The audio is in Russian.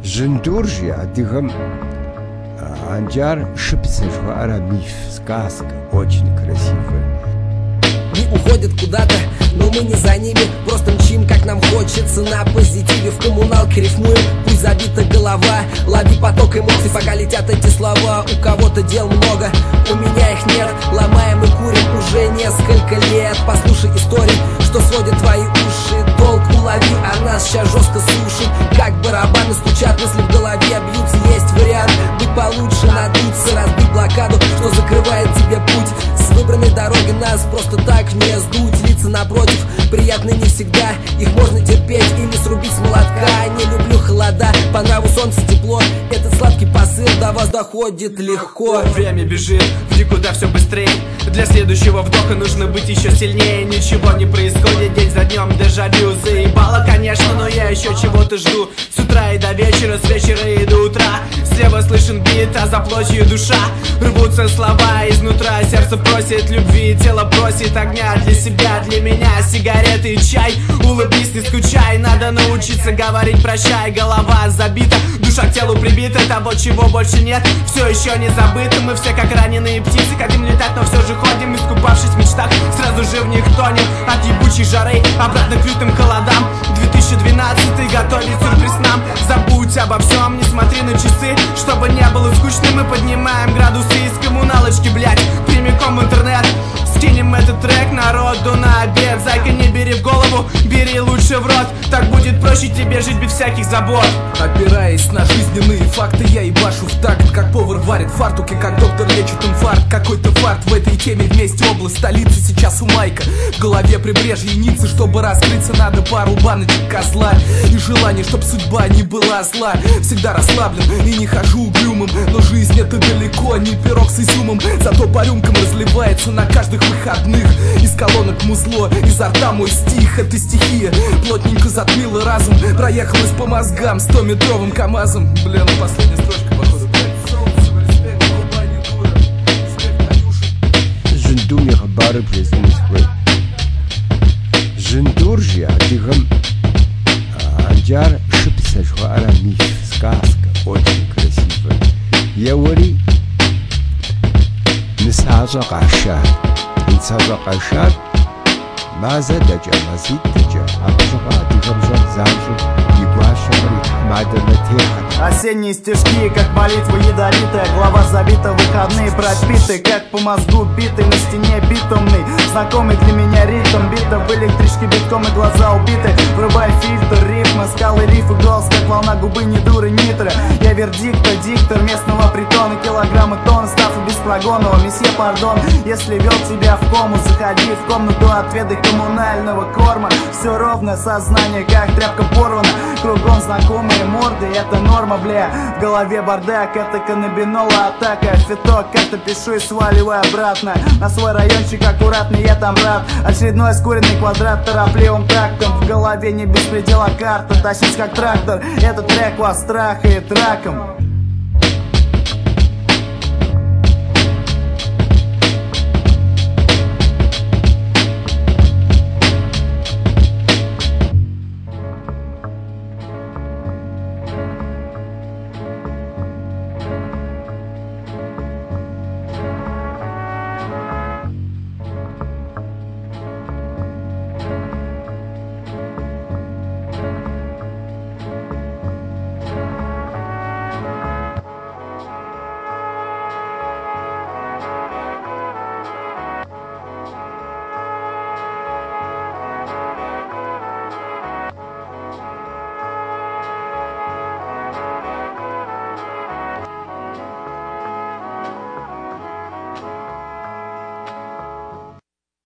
Жендуржья адыгам Анджар шипцежвара миф, сказка, очень красивая. Не уходят куда-то, но мы не за ними. Просто мчим, как нам хочется, на позитиве. В коммуналке рифмуем, пусть забита голова. Лови поток эмоций, пока летят эти слова. У кого-то дел много, у меня их нет. Ломаем и курим уже несколько лет. Послушай истории, что сводит твои уши. Долг улови, а нас сейчас жестко сушит. Как барабаны стучат, мысли в голове бьются. Есть вариант быть получше, надуться, разбить блокаду, что закрывает тебе путь. С выбранной дороги нас просто так не сдуть. Лица напротив приятны не всегда, их можно терпеть или срубить с молотка. Не люблю холода, по нраву солнце тепло. Этот сладкий посыл до вас доходит легко. Время бежит в никуда все быстрее. Для следующего вдоха нужно быть еще сильнее. Ничего не происходит день за днем, дежавю. Заебало, конечно, но я еще чего-то жду. С утра и до вечера, с вечера и до утра. Слева слышен бит, а за плотью душа. Рвутся слова изнутра, сердце просит любви, тело просит огня. Для себя, для меня сигареты и чай. Улыбнись, не скучай, надо научиться говорить прощай. Голова забита, душа к телу прибита, того, чего больше нет, все еще не забыто. Мы все как раненые птицы, хотим летать, но все же ходим, искупавшись в мечтах, сразу же в них тонем. От ебучей жары обратно к лютым холодам. 2012 готовит сюрприз нам. Забудь обо всем, не смотри на часы, чтобы не было скучно. Мы поднимаем градусы из коммуналочки, блять, прямиком в интернет. Скинем этот трек народу на обед. Зайка, не бери в голову, бери лучше в рот. Так будет проще тебе жить без всяких забот. Опираясь на жизненные факты, я ебашу в такт, как повар варит фартуки, как доктор лечит инфаркт. Какой-то фарт в этой теме, вместе область, столица, сейчас у Майка. В голове прибрежье Ниццы, чтобы раскрыться, надо пару баночек козла. И желание, чтоб судьба не была зла. Всегда расслаблен и не хожу угрюмым, но жизнь это далеко не пирог с изюмом. Зато по рюмкам разливается на каждых выходных. Из колонок музло, изо рта мой стих. Это стихия, плотненько затмила разум. Проехалась по мозгам 100-метровым КамАЗом. Блин, последняя строчка, походу. Жендумиха бары плеснисхвы. Жендуржья адыгам Анджар шипцежвара миф, сказка, очень красивая. Яури Нисаза Кашар. Нисаза Кашар Маза Даджа, Мазид Даджа, Абжава, Дигамжар, Замжу, Ибашамри, Мадана Теха. Осенние стишки, как молитва ядовитая. Голова забита, выходные пропиты, как по мозгу битый, на стене битумный. Знакомый для меня ритм бита, в электричке битком и глаза убиты. Врубай фильтр, рифмы, скалы, рифы, голос, как волна, губы не дуры, нитро. Я вердикта, диктор местного притона, килограммы тонн, став и без прогонного. Месье, пардон, если вел тебя в кому, заходи в комнату, отведай коммунального корма. Все ровно, сознание как тряпка порвана. Кругом знакомые морды, это норма, бля. В голове бардак, это каннабинола атака. Фиток, как-то пишу и сваливаю обратно на свой райончик аккуратный, я там рад. Очередной скуренный квадрат торопливым тактом. В голове не беспредела карта, тащить как трактор. Этот трек вас страхает раком.